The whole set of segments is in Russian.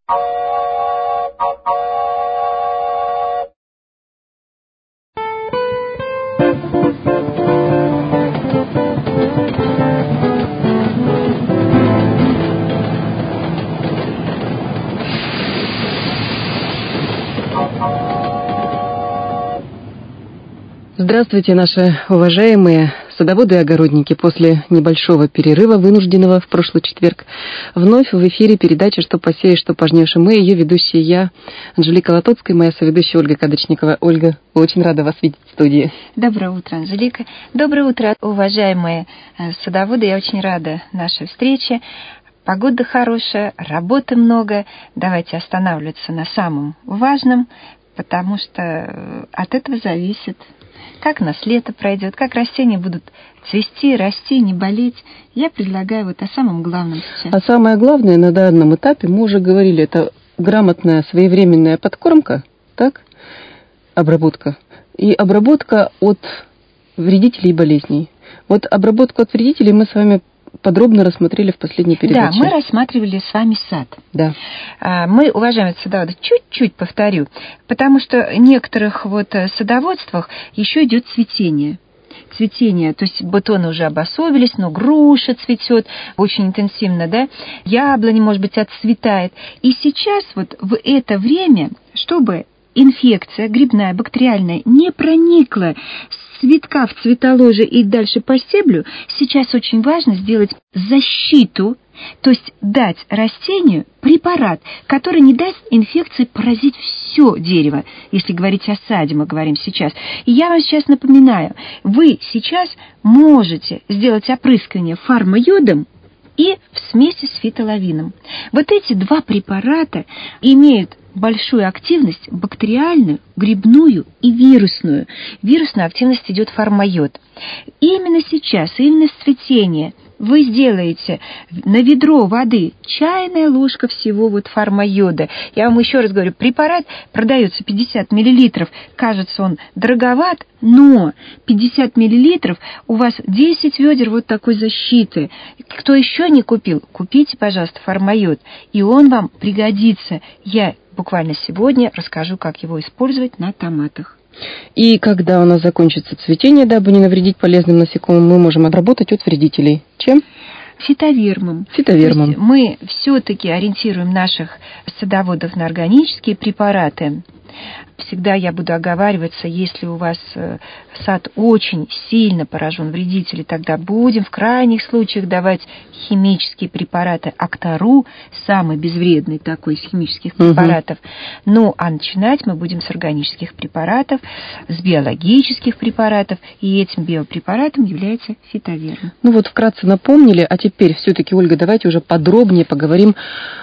Здравствуйте, наши уважаемые садоводы и огородники. После небольшого перерыва, вынужденного в прошлый четверг, вновь в эфире передача «Что посеешь, что пожнешь». И мы, ее ведущие, я, Анжелика Лотоцкая, моя соведущая Ольга Кадочникова. Ольга, очень рада вас видеть в студии. Доброе утро, Анжелика. Доброе утро, уважаемые садоводы. Я очень рада нашей встрече. Погода хорошая, работы много. Давайте останавливаться на самом важном, потому что от этого зависит, как у нас лето пройдет, как растения будут цвести, расти, не болеть. Я предлагаю вот о самом главном сейчас. А самое главное на данном этапе, мы уже говорили, это грамотная своевременная подкормка, так? Обработка. И обработка от вредителей и болезней. Вот обработку от вредителей мы с вами подробно рассмотрели в последней передаче. Да, мы рассматривали с вами сад. Да. Мы, уважаемые садоводы, чуть-чуть повторю, потому что в некоторых садоводствах еще идет цветение. Цветение, то есть бутоны уже обособились, но груша цветет очень интенсивно, да, яблони, может быть, отцветает. И сейчас вот в это время, чтобы инфекция грибная, бактериальная не проникла с цветка в цветоложе и дальше по стеблю, сейчас очень важно сделать защиту, то есть дать растению препарат, который не даст инфекции поразить все дерево, если говорить о саде, мы говорим сейчас. И я вам сейчас напоминаю, вы сейчас можете сделать опрыскивание фармайодом и в смеси с фитолавином. Вот эти два препарата имеют большую активность бактериальную, грибную и вирусную. Вирусная активность идет фармайод. Именно сейчас, именно с цветения вы сделаете на ведро воды чайная ложка всего фармайода. Я вам еще раз говорю, препарат продается 50 мл. Кажется, он дороговат, но 50 мл у вас 10 ведер вот такой защиты. Кто еще не купил, купите, пожалуйста, фармайод, и он вам пригодится. Я буквально сегодня расскажу, как его использовать на томатах. И когда у нас закончится цветение, дабы не навредить полезным насекомым, мы можем отработать от вредителей. Чем? Фитовермом. Фитовермом. Мы все-таки ориентируем наших садоводов на органические препараты. Всегда я буду оговариваться, если у вас сад очень сильно поражен вредителями, тогда будем в крайних случаях давать химические препараты. Актару, самый безвредный такой из химических препаратов. Ну, а начинать мы будем с органических препаратов, с биологических препаратов, и этим биопрепаратом является фитоверм. Ну вот вкратце напомнили, а теперь все-таки, Ольга, давайте уже подробнее поговорим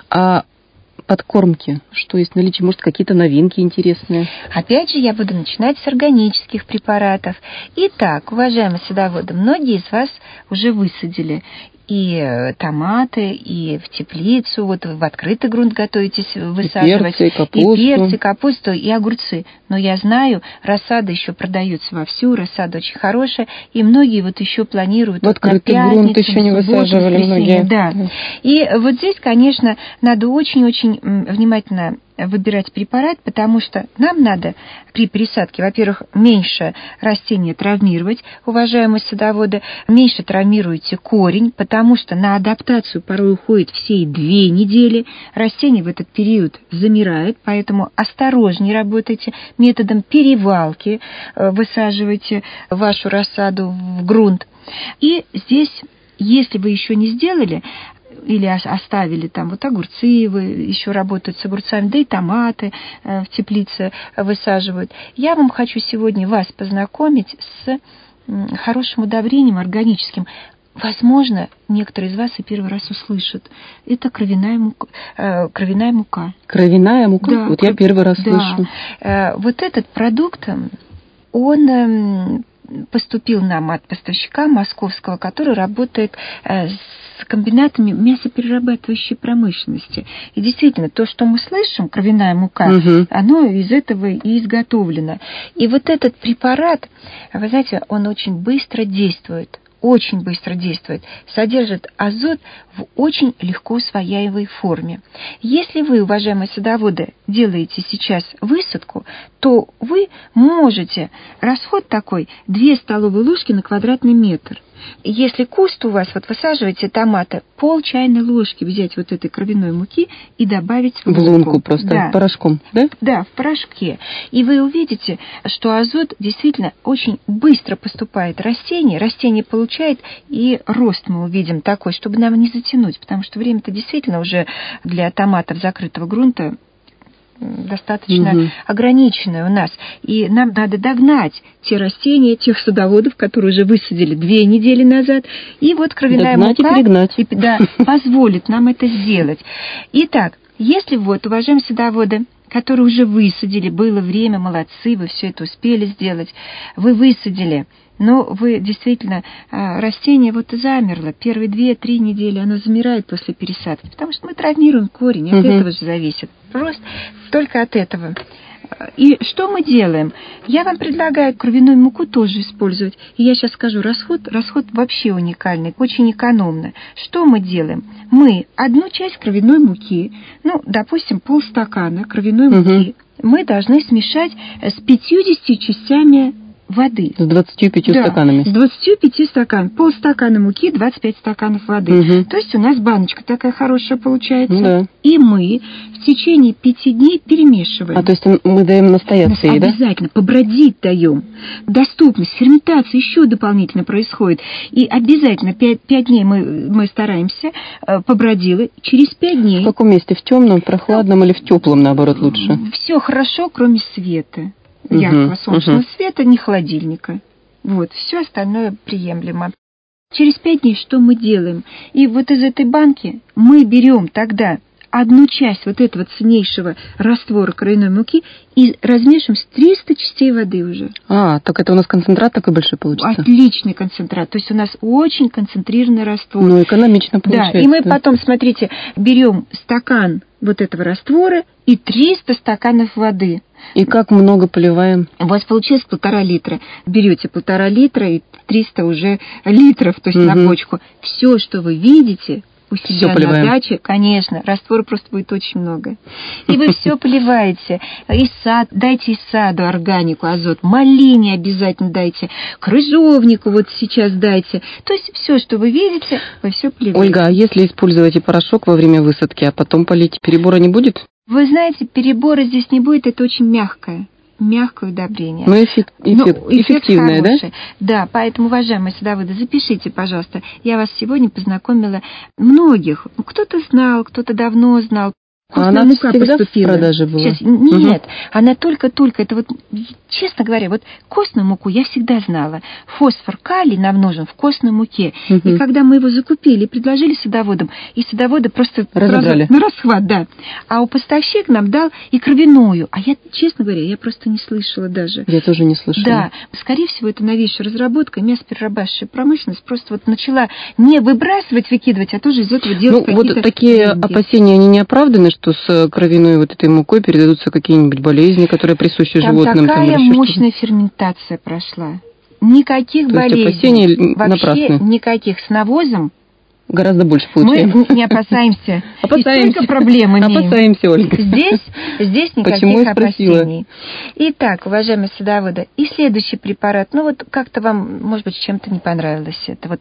о подкормки, что есть в наличии, может, какие-то новинки интересные. Опять же, я буду начинать с органических препаратов. Итак, уважаемые садоводы, многие из вас уже высадили и томаты, и в теплицу, вот в открытый грунт готовитесь высаживать. И перцы, и капусту, и огурцы. Но я знаю, рассада еще продается вовсю, рассада очень хорошая, и многие еще планируют в открытый грунт еще не высаживали многие. Да. И вот здесь, конечно, надо очень-очень внимательно выбирать препарат, потому что нам надо при пересадке, во-первых, меньше растения травмировать, уважаемые садоводы, меньше травмируете корень, потому что на адаптацию порой уходит все 2 недели, растение в этот период замирает, поэтому осторожнее работайте методом перевалки, высаживайте вашу рассаду в грунт. И здесь, если вы еще не сделали, или оставили там огурцы, еще работают с огурцами, да и томаты в теплице высаживают. Я вам хочу сегодня вас познакомить с хорошим удобрением органическим. Возможно, некоторые из вас и первый раз услышат. Это кровяная мука. Кровяная мука? Да, вот я первый раз слышу. Вот этот продукт, он поступил нам от поставщика московского, который работает с комбинатами мясоперерабатывающей промышленности. И действительно, то, что мы слышим, кровяная мука, оно из этого и изготовлено. И вот этот препарат, вы знаете, он очень быстро действует. очень быстро действует, содержит азот в очень легко усвояемой форме. Если вы, уважаемые садоводы, делаете сейчас высадку, то вы можете расход такой 2 столовые ложки на квадратный метр. Если куст у вас, вот высаживаете томаты, пол чайной ложки взять вот этой кровяной муки и добавить в лунку. В лунку просто, да. Порошком, да? Да, в порошке. И вы увидите, что азот действительно очень быстро поступает в растение. Растение получает, и рост мы увидим такой, чтобы нам не затянуть, потому что время-то действительно уже для томатов закрытого грунта достаточно ограниченное у нас. И нам надо догнать те растения, тех садоводов, которые уже высадили 2 недели назад. И вот кровяная мука позволит нам это сделать. Итак, если вот, уважаемые садоводы, которые уже высадили, было время, молодцы, вы все это успели сделать, вы высадили, но вы действительно, растение вот замерло, первые 2-3 недели оно замирает после пересадки, потому что мы травмируем корень, от этого же зависит, просто только от этого. И что мы делаем? Я вам предлагаю кровяную муку тоже использовать. И я сейчас скажу, расход вообще уникальный, очень экономно. Что мы делаем? Мы 1 часть кровяной муки, допустим, полстакана кровяной муки, мы должны смешать с 50 частями воды. С 25 стаканами. С 25 стаканов. Полстакана муки, 25 стаканов воды. То есть у нас баночка такая хорошая получается. Да. И мы в течение 5 дней перемешиваем. То есть мы даем настояться ей, да? Обязательно. Побродить даем. Доступность, ферментация еще дополнительно происходит. И обязательно 5 дней мы стараемся, побродила. Через 5 дней... В каком месте? В темном, прохладном или в теплом, наоборот, лучше? Все хорошо, кроме света. Яркого солнечного света, не холодильника. Вот, все остальное приемлемо. Через 5 дней что мы делаем? И вот из этой банки мы берем тогда 1 часть вот этого ценнейшего раствора кровяной муки и размешиваем с 300 частей воды уже. Так это у нас концентрат такой большой получится? Отличный концентрат. То есть у нас очень концентрированный раствор. Экономично получается. Да, и мы потом, смотрите, берем стакан вот этого раствора и 300 стаканов воды. И как много поливаем? У вас получилось 1,5 литра. Берете 1,5 литра и 300 уже литров, то есть на бочку. Все, что вы видите у себя на даче, конечно, раствора просто будет очень много. И вы все поливаете. Дайте из саду органику, азот, малине обязательно дайте, крыжовнику вот сейчас дайте. То есть все, что вы видите, вы все поливаете. Ольга, а если использовать и порошок во время высадки, а потом полить, перебора не будет? Вы знаете, перебора здесь не будет, это очень мягкое удобрение. Но эффективное, да? Да, поэтому, уважаемые садоводы, запишите, пожалуйста. Я вас сегодня познакомила многих. Кто-то знал, кто-то давно знал. Она мука всегда поступила. в продаже была? Сейчас, нет, она только-только, это вот, честно говоря, вот костную муку я всегда знала. Фосфор, калий нам нужен в костной муке. И когда мы его закупили, предложили садоводам, и садоводы просто разобрали на расхват, да. А у поставщик нам дал и кровяную. А я, честно говоря, я просто не слышала даже. Я тоже не слышала. Да, скорее всего, это новейшая разработка. Мясоперерабатывающая промышленность просто вот начала не выбрасывать, выкидывать, а тоже из этого делать какие-то... Вот такие опасения, они не оправданы, что с кровяной вот этой мукой передадутся какие-нибудь болезни, которые присущи животным? Такая мощная ферментация прошла. Никаких болезней. Вообще напрасны. Никаких. С навозом гораздо больше получаем. Мы не опасаемся. И столько проблем имеем. Опасаемся, Ольга. Здесь никаких опасений. Итак, уважаемые садоводы, и следующий препарат. Как-то вам, может быть, чем-то не понравилось. Это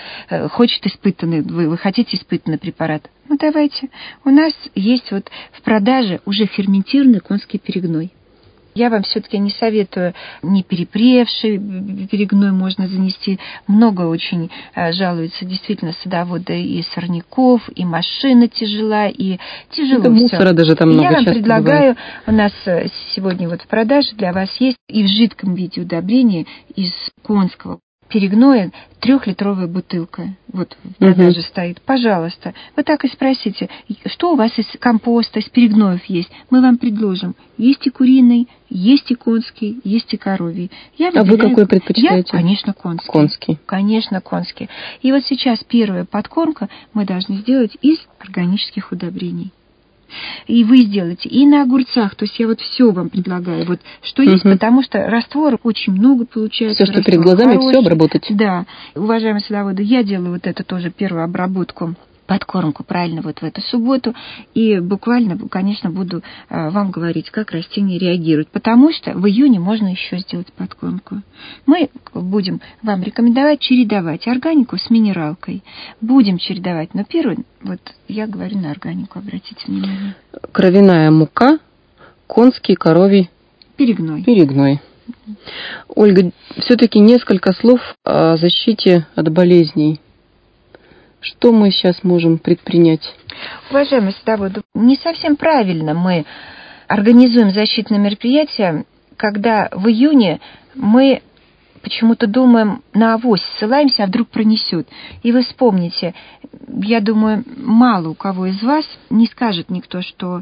хочет испытанный, вы хотите испытанный препарат. Давайте. У нас есть в продаже уже ферментированный конский перегной. Я вам все-таки не советую не перепревший перегной можно занести. Много очень жалуются действительно садоводы и сорняков, и машина тяжела, и тяжело это мусора даже там много. Я вам предлагаю, у нас сегодня в продаже для вас есть и в жидком виде удобрения из конского перегноя 3-литровая бутылка. В продаже стоит. Пожалуйста, вы так и спросите, что у вас из компоста, из перегноев есть. Мы вам предложим. Есть и куриный, есть и конский, есть и коровий. Вы какой предпочитаете? Конечно, конский. Конский. Конечно, конский. И сейчас первая подкормка мы должны сделать из органических удобрений. И вы сделаете и на огурцах. То есть я вот все вам предлагаю. Вот что есть, потому что раствора очень много получается. Все, что перед глазами, все обработать. Да. Уважаемые садоводы, я делаю вот это тоже первую обработку, подкормку правильно вот в эту субботу. И буквально, конечно, буду вам говорить, как растения реагируют. Потому что в июне можно еще сделать подкормку. Мы будем вам рекомендовать чередовать органику с минералкой. Будем чередовать. Но первый, вот я говорю на органику, обратите внимание. Кровяная мука, конский, коровий. Перегной. Ольга, все-таки несколько слов о защите от болезней. Что мы сейчас можем предпринять? Уважаемые садоводы, не совсем правильно мы организуем защитные мероприятия, когда в июне мы почему-то думаем, на авось ссылаемся, а вдруг пронесет. И вы вспомните, я думаю, мало у кого из вас не скажет никто, что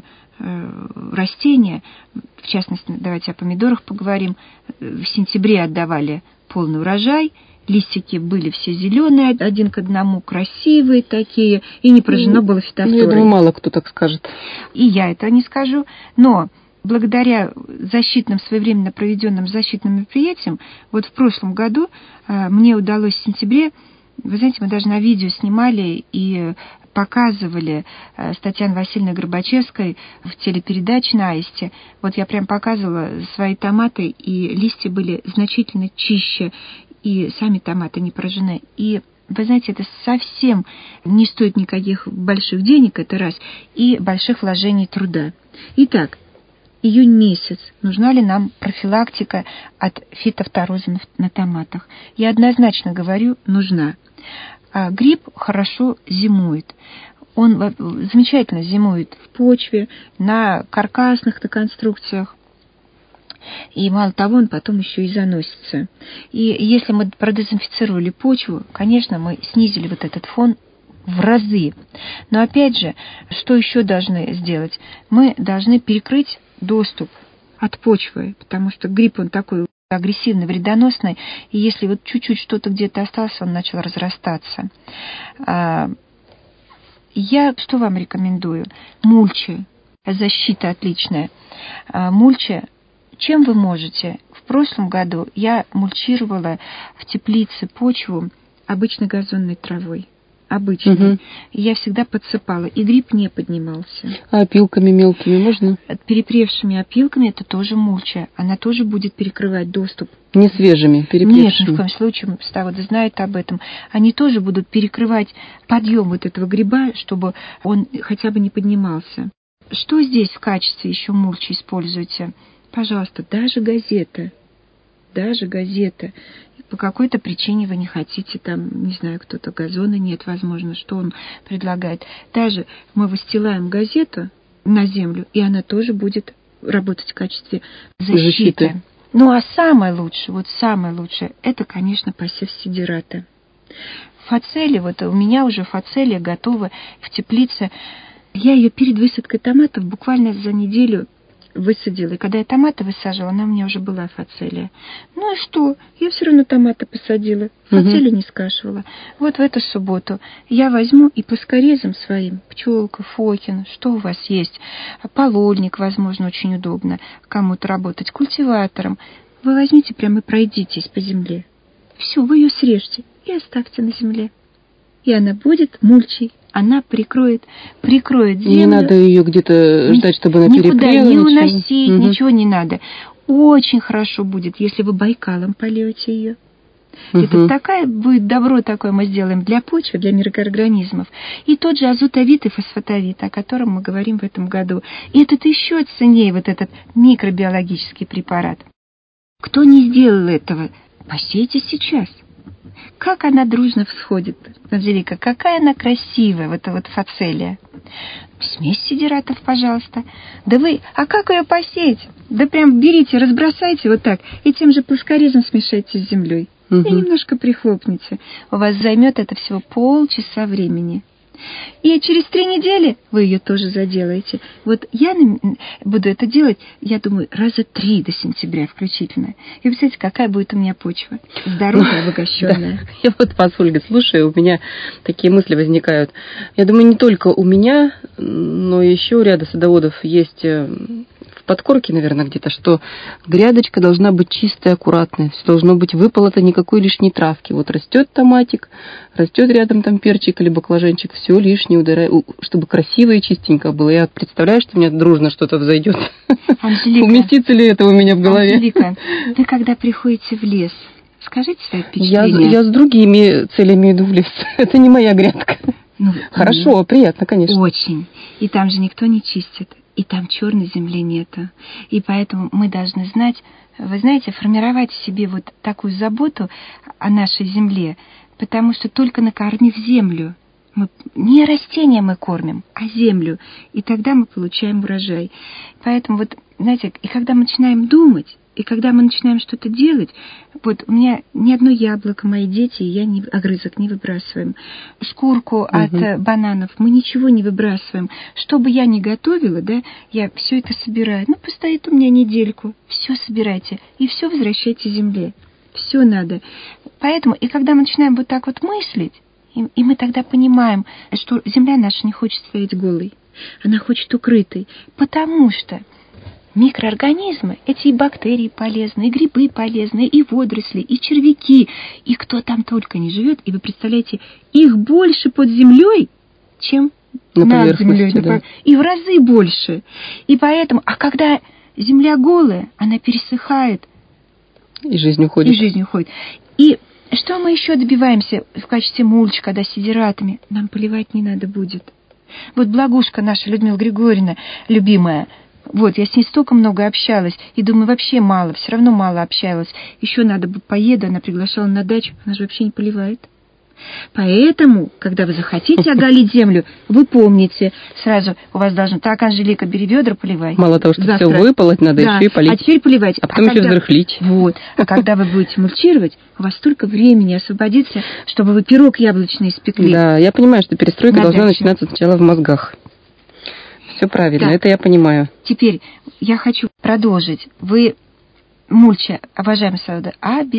растения, в частности, давайте о помидорах поговорим, в сентябре отдавали полный урожай, листики были все зеленые, один к одному, красивые такие, и не поражено было фитофторой. Я думаю, мало кто так скажет. И я этого не скажу, но благодаря защитным, своевременно проведенным защитным мероприятиям, вот в прошлом году мне удалось в сентябре, вы знаете, мы даже на видео снимали и показывали с Татьяной Васильевной Горбачевской в телепередаче на Аисте. Вот я прям показывала свои томаты, и листья были значительно чище, и сами томаты не поражены. И, вы знаете, это совсем не стоит никаких больших денег, это раз, и больших вложений труда. Итак, июнь месяц. Нужна ли нам профилактика от фитофтороза на томатах? Я однозначно говорю, нужна. Гриб хорошо зимует. Он замечательно зимует в почве, на каркасных-то конструкциях. И мало того, он потом еще и заносится. И если мы продезинфицировали почву, конечно, мы снизили вот этот фон в разы. Но опять же, что еще должны сделать? Мы должны перекрыть доступ от почвы, потому что гриб, он такой агрессивный, вредоносный, и если вот чуть-чуть что-то где-то осталось, он начал разрастаться. Я что вам рекомендую? Мульча. Защита отличная. Мульча. Чем вы можете? В прошлом году я мульчировала в теплице почву обычной газонной травой. Обычной. И я всегда подсыпала, и гриб не поднимался. А опилками мелкими можно? Перепревшими опилками это тоже мульча. Она тоже будет перекрывать доступ. Не свежими, перепревшими? Нет, ни в коем случае, садоводы знают об этом. Они тоже будут перекрывать подъем вот этого гриба, чтобы он хотя бы не поднимался. Что здесь в качестве еще мульчи используете? Пожалуйста, даже газета. По какой-то причине вы не хотите, там, не знаю, кто-то газона нет, возможно, что он предлагает. Даже мы выстилаем газету на землю, и она тоже будет работать в качестве защиты. Ну, а самое лучшее, это, конечно, посев сидерата. Фацелия, вот у меня уже фацелия готова в теплице. Я ее перед высадкой томатов буквально за неделю высадила. И когда я томаты высаживала, она у меня уже была фацелия. Ну и что? Я все равно томаты посадила. Фацелию не скашивала. Вот в эту субботу я возьму и плоскорезом своим, пчелка, фокин, что у вас есть, полольник, возможно, очень удобно кому-то работать, культиватором. Вы возьмите прямо и пройдитесь по земле. Все, вы ее срежьте и оставьте на земле. И она будет мульчей. Она прикроет землю. Не надо ее где-то ждать, чтобы она перепрела. Никуда не уносить, ничего не надо. Очень хорошо будет, если вы байкалом польете ее. Это такая будет добро такое мы сделаем для почвы, для микроорганизмов. И тот же азотовит и фосфатовит, о котором мы говорим в этом году. И этот еще ценнее, вот этот микробиологический препарат. Кто не сделал этого, посейте сейчас. Как она дружно всходит, Анжелика, какая она красивая, вот эта вот фацелия. Смесь сидератов, пожалуйста. Да вы, а как ее посеять? Да прям берите, разбросайте вот так, и тем же плоскорезом смешайте с землей. И немножко прихлопните. У вас займет это всего полчаса времени. И через 3 недели вы ее тоже заделаете. Вот я буду это делать, я думаю, раза 3 до сентября включительно. И представляете, какая будет у меня почва? Здоровая, обогащенная. Да. Я вот вас, Ольга, слушаю, у меня такие мысли возникают. Я думаю, не только у меня, но еще у ряда садоводов есть в подкорке, наверное, где-то, что грядочка должна быть чистая, аккуратная, все должно быть выполото, никакой лишней травки. Вот растет томатик, растет рядом там перчик или баклажанчик, все лишнее ударяет, чтобы красиво и чистенько было. Я представляю, что у меня дружно что-то взойдет. Анжелика, уместится ли это у меня в голове? Анжелика, вы когда приходите в лес, скажите свои впечатления. Я с другими целями иду в лес. Это не моя грядка. Хорошо, приятно, конечно. Очень. И там же никто не чистит. И там черной земли нету. И поэтому мы должны знать, вы знаете, формировать в себе вот такую заботу о нашей земле, потому что только накормив землю, мы не растения мы кормим, а землю, и тогда мы получаем урожай. Поэтому вот, знаете, и когда мы начинаем думать, и когда мы начинаем что-то делать, вот у меня ни одно яблоко, мои дети, и я огрызок не выбрасываем. Шкурку от бананов мы ничего не выбрасываем. Что бы я ни готовила, да, я все это собираю. Ну, постоит у меня недельку. Все собирайте и все возвращайте земле. Все надо. Поэтому, и когда мы начинаем вот так вот мыслить, и мы тогда понимаем, что земля наша не хочет стоять голой. Она хочет укрытой. Потому что микроорганизмы, эти и бактерии полезны, и грибы полезны, и водоросли, и червяки, и кто там только не живет. И вы представляете, их больше под землей, чем над землей. Да. И в разы больше. И поэтому, а когда земля голая, она пересыхает. И жизнь уходит. И что мы еще добиваемся в качестве мульчи, когда сидератами? Нам поливать не надо будет. Вот благушка наша, Людмила Григорьевна, любимая, вот, я с ней столько много общалась, и думаю, вообще мало, все равно мало общалась. Еще надо бы поеду, она приглашала на дачу, она же вообще не поливает. Поэтому, когда вы захотите оголить землю, вы помните, сразу у вас должно, так, Анжелика, бери ведра, поливай. Мало того, что все выполоть, надо еще и полить. А теперь поливать. А потом еще взрыхлить. Вот. А когда вы будете мульчировать, у вас столько времени освободится, чтобы вы пирог яблочный испекли. Да, я понимаю, что перестройка должна начинаться сначала в мозгах. Все правильно, это я понимаю. Теперь я хочу продолжить. Вы мульча, уважаемые садоводы,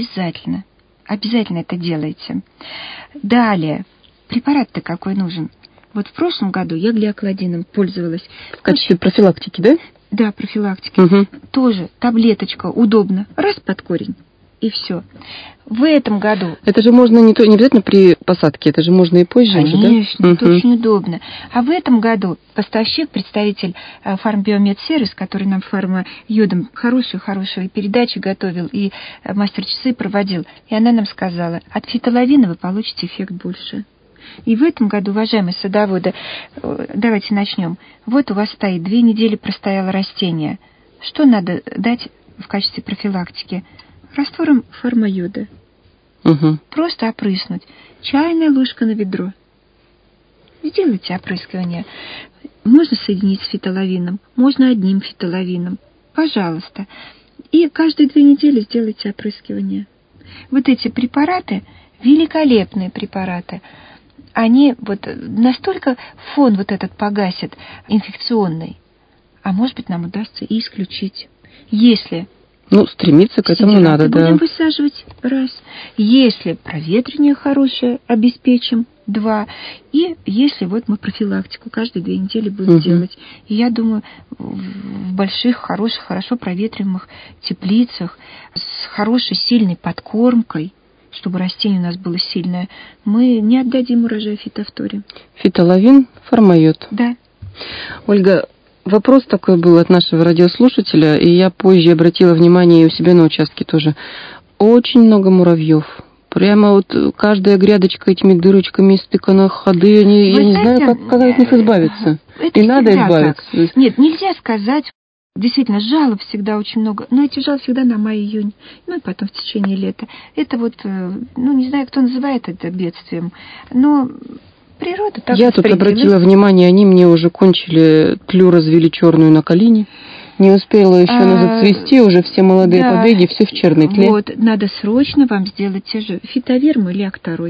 обязательно это делаете. Далее, препарат-то какой нужен? Вот в прошлом году я глиокладином пользовалась. В качестве профилактики, да? Да, профилактики. Тоже таблеточка, удобно. Раз под корень. И все. В этом году... Это же можно не обязательно при посадке, это же можно и позже. Конечно, это очень удобно. А в этом году поставщик, представитель Фармбиомедсервис, который нам фармайодом хорошую передачу готовил и мастер-часы проводил, и она нам сказала, от фитоловина вы получите эффект больше. И в этом году, уважаемые садоводы, давайте начнем. Вот у вас стоит 2 недели простояло растение. Что надо дать в качестве профилактики? Раствором фармайода. Просто опрыснуть. Чайная ложка на ведро. Сделайте опрыскивание. Можно соединить с фитоловином, можно одним фитоловином. Пожалуйста. И каждые 2 недели сделайте опрыскивание. Вот эти препараты, великолепные препараты, они вот настолько фон вот этот погасит инфекционный, а может быть нам удастся и исключить. Если стремиться к этому надо, да. Будем высаживать, раз. Если проветривание хорошее, обеспечим, 2. И если вот мы профилактику каждые 2 недели будем делать. И я думаю, в больших, хорошо проветриваемых теплицах с хорошей, сильной подкормкой, чтобы растение у нас было сильное, мы не отдадим урожай фитофторе. Фитоловин, фармайод. Да. Ольга, вопрос такой был от нашего радиослушателя, и я позже обратила внимание и у себя на участке тоже. Очень много муравьев. Прямо вот каждая грядочка этими дырочками испекана, ходы, я не знаю, как от них избавиться. И надо избавиться. Так. Нет, нельзя сказать. Действительно, жалоб всегда очень много, но эти жалобы всегда на май-июнь, и потом в течение лета. Это вот, не знаю, кто называет это бедствием, но природа так. Я тут обратила внимание, они мне уже кончили, тлю развели черную на калине. Не успела еще она зацвести, уже все молодые побеги, все в черной тле. Вот, надо срочно вам сделать те же фитоверм или акторой.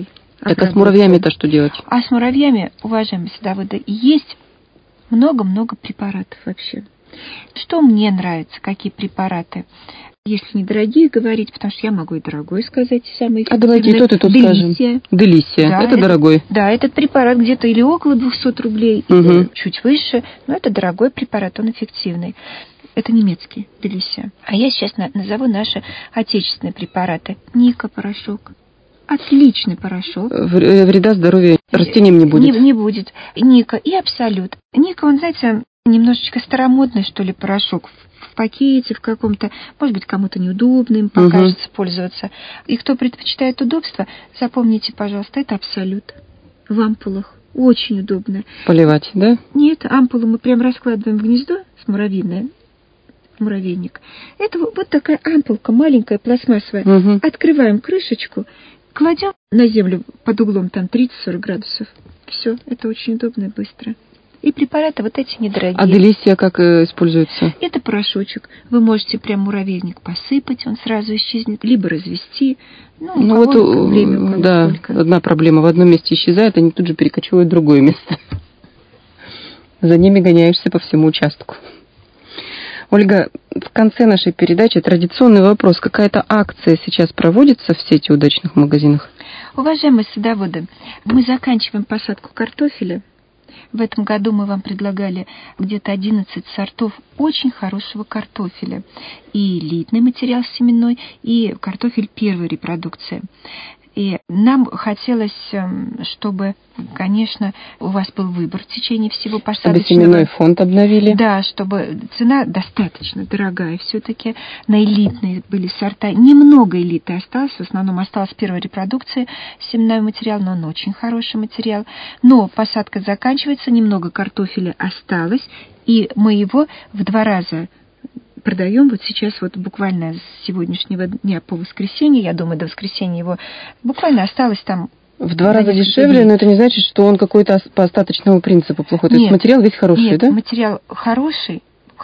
Так а с муравьями-то что делать? А с муравьями, уважаемые садоводы, есть много-много препаратов вообще. Что мне нравится, какие препараты? Если недорогие говорить, потому что я могу и дорогой сказать, самый эффективный. А давайте и тот скажем. Делисия. Да, это дорогой. Да, этот препарат где-то или около 200 рублей, или чуть выше, но это дорогой препарат, он эффективный. Это немецкий, Делисия. А я сейчас назову наши отечественные препараты. Ника порошок. Отличный порошок. Вреда здоровью растениям не будет. Не будет. Ника и Абсолют. Ника, он, знаете, немножечко старомодный, что ли, порошок. В пакете, в каком-то, может быть, кому-то неудобно им покажется пользоваться. И кто предпочитает удобство, запомните, пожалуйста, это Абсолют. В ампулах. Очень удобно. Поливать, да? Нет, ампулу мы прям раскладываем в гнездо с муравьиное. Муравейник. Это вот такая ампулка, маленькая, пластмассовая. Открываем крышечку, кладем на землю под углом там 30-40 градусов. Все, это очень удобно и быстро. И препараты вот эти недорогие. А Делисия как используется? Это порошочек. Вы можете прям муравейник посыпать, он сразу исчезнет, либо развести. Ну вот, время, да, сколько. Одна проблема. В одном месте исчезает, они тут же перекочевывают в другое место. За ними гоняешься по всему участку. Ольга, в конце нашей передачи традиционный вопрос. Какая-то акция сейчас проводится в сети удачных магазинов? Уважаемые садоводы, мы заканчиваем посадку картофеля. В этом году мы вам предлагали где-то 11 сортов очень хорошего картофеля. И элитный материал семенной, и картофель первой репродукции. И нам хотелось, чтобы, конечно, у вас был выбор в течение всего посадочного. Чтобы семенной фонд обновили. Да, чтобы цена достаточно дорогая. Все-таки на элитные были сорта. Немного элиты осталось, в основном осталась первая репродукция семенной материал, но он очень хороший материал. Но посадка заканчивается, немного картофеля осталось, и мы его в 2 раза продаем вот сейчас вот буквально с сегодняшнего дня по воскресенье, я думаю, до воскресенья его буквально осталось там. В 2 раза дешевле, но это не значит, что он какой-то по остаточному принципу плохой. То есть материал весь хороший, нет, да? Материал хороший,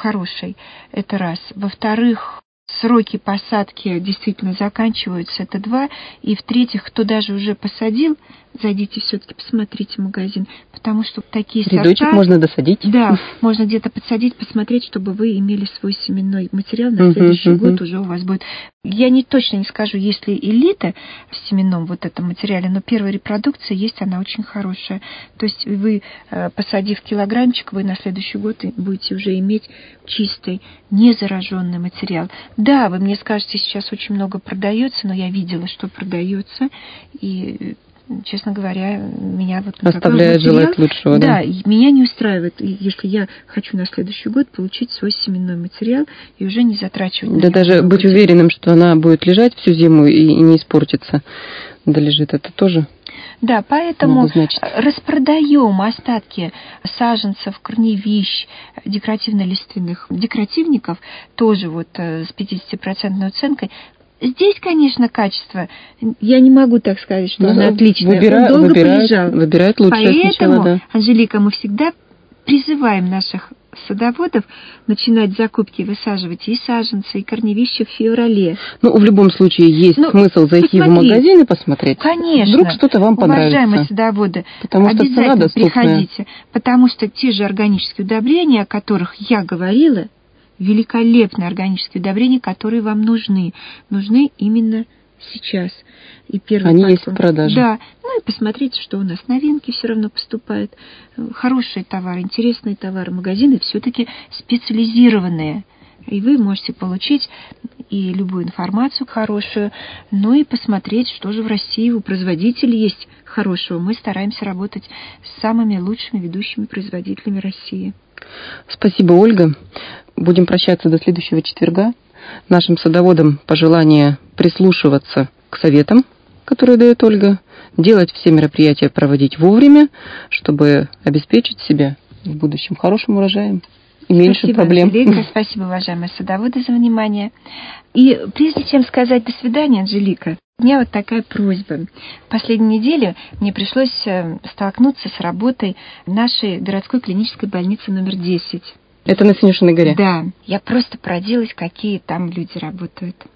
это раз. Во-вторых, сроки посадки действительно заканчиваются, это 2. И в-третьих, кто даже уже посадил, зайдите все-таки, посмотрите магазин, потому что такие рядочек сорта... можно досадить. Да, можно где-то подсадить, посмотреть, чтобы вы имели свой семенной материал, на следующий год уже у вас будет... Я точно не скажу, есть ли элита в семенном вот этом материале, но первая репродукция есть, она очень хорошая. То есть вы, посадив килограммчик, вы на следующий год будете уже иметь чистый, незараженный материал. Да, вы мне скажете, сейчас очень много продается, но я видела, что продается, и... Честно говоря, меня вот оставляет желать лучшего, да? Да, меня не устраивает, если я хочу на следующий год получить свой семенной материал и уже не затрачивать. Да, даже быть уверенным, что она будет лежать всю зиму и не испортится. Да, лежит это тоже. Да, поэтому распродаем остатки саженцев, корневищ, декоративно-лиственных декоративников, тоже вот с 50% уценкой. Здесь, конечно, качество, я не могу так сказать, что оно отличное. Он долго полежал. Выбирают лучшее сначала, да. Поэтому, Анжелика, мы всегда призываем наших садоводов начинать закупки, высаживать и саженцы, и корневища в феврале. Ну, в любом случае, есть смысл зайти в магазин и посмотреть. Конечно. Вдруг что-то вам понравится. Уважаемые садоводы, потому что обязательно приходите, потому что те же органические удобрения, о которых я говорила, великолепные органические удобрения, которые вам нужны именно сейчас. И они есть в продаже. Да, и посмотрите, что у нас новинки все равно поступают. Хорошие товары, интересные товары. Магазины все-таки специализированные. И вы можете получить и любую информацию хорошую, и посмотреть, что же в России у производителей есть хорошего. Мы стараемся работать с самыми лучшими ведущими производителями России. Спасибо, Ольга. Будем прощаться до следующего четверга. Нашим садоводам пожелание прислушиваться к советам, которые дает Ольга, делать все мероприятия, проводить вовремя, чтобы обеспечить себя в будущем хорошим урожаем и меньше проблем. Анжелика, спасибо, уважаемые садоводы, за внимание. И прежде чем сказать до свидания, Анжелика, у меня вот такая просьба. В последнюю неделю мне пришлось столкнуться с работой нашей городской клинической больницы номер 10. Это на Синюшиной горе? Да. Я просто поразилась, какие там люди работают.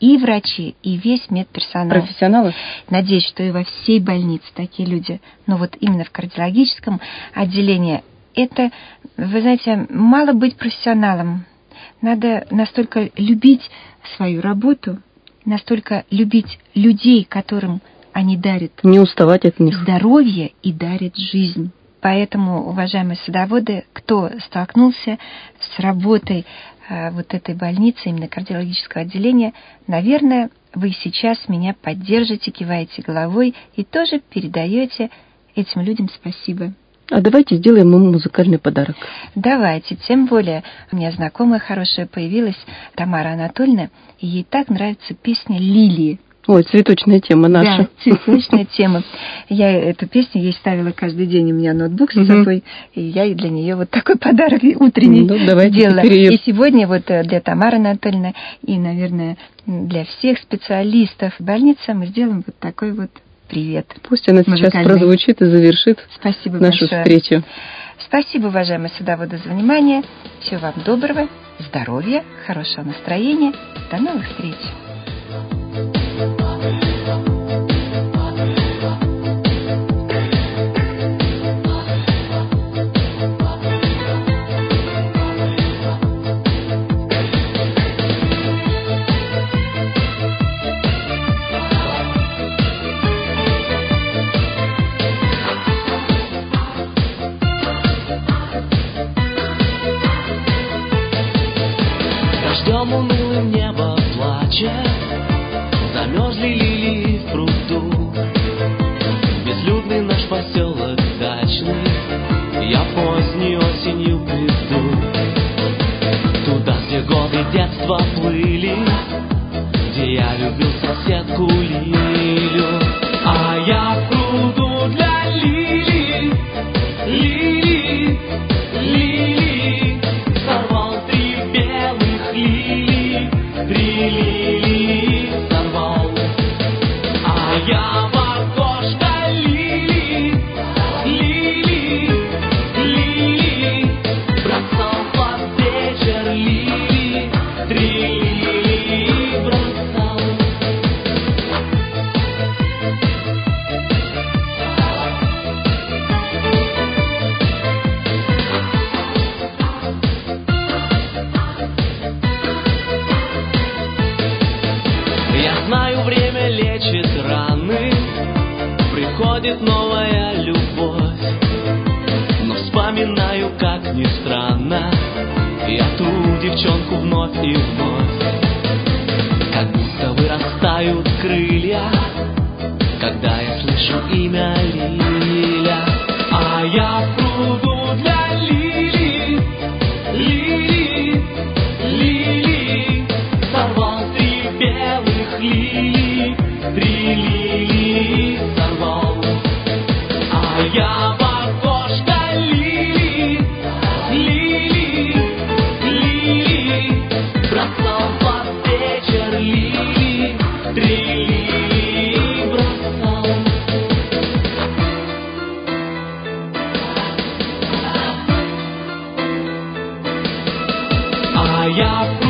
и врачи, и весь медперсонал. Профессионалы? Надеюсь, что и во всей больнице такие люди. Но вот именно в кардиологическом отделении это, вы знаете, мало быть профессионалом. Надо настолько любить свою работу, настолько любить людей, которым они дарят не уставать от них, здоровье и дарят жизнь. Поэтому, уважаемые садоводы, кто столкнулся с работой вот этой больницы, именно кардиологического отделения, наверное, вы сейчас меня поддержите, киваете головой и тоже передаете этим людям спасибо. А давайте сделаем ему музыкальный подарок. Давайте, тем более у меня знакомая хорошая появилась, Тамара Анатольевна, и ей так нравится песня «Лилии». Ой, цветочная тема наша. Да, цветочная тема. Я эту песню ей ставила каждый день, у меня ноутбук с собой, и я для нее вот такой подарок утренний делала. И сегодня вот для Тамары Анатольевны и, наверное, для всех специалистов больницы мы сделаем вот такой вот привет. Пусть она сейчас прозвучит и завершит нашу встречу. Спасибо, уважаемые садоводы, за внимание. Всего вам доброго, здоровья, хорошего настроения. До новых встреч. Дождем унылым небо плачет, замерзли лилии в пруду. Безлюдный наш поселок дачный, я поздней осенью приду. Туда, где годы детства плыли, где я любил соседку Лилю. А я в пруду для лилий, лилий, лилий, сорвал 3 белых лилии, 3 лилии сорвал. А я в окошко лилии, лилии, лилии, бросал под вечер лилии, 3 лилии бросал. Я знаю, время лечит раны, приходит новая любовь, но вспоминаю, как ни странно, я ту девчонку вновь и вновь. Как будто вырастают крылья, когда я слышу имя Лиля. А я в пруду для лилий, лилий, лилий, сорвал 3 белых лилии, 3 лилии сорвал. А я в окошко лилии, лилии, лилии, бросал под вечер лилии, 3 лилии бросал. А я